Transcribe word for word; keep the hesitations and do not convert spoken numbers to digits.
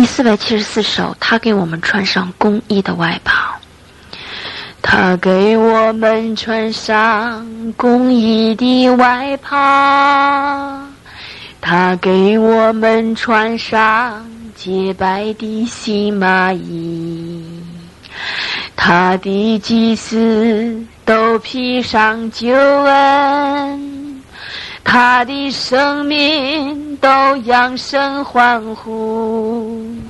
第四百七十四首，他给我们穿上公义的外袍。他给我们穿上公义的外袍，他给我们穿上洁白的新麻衣，他的祭司都披上救恩，他的生命都扬声欢呼。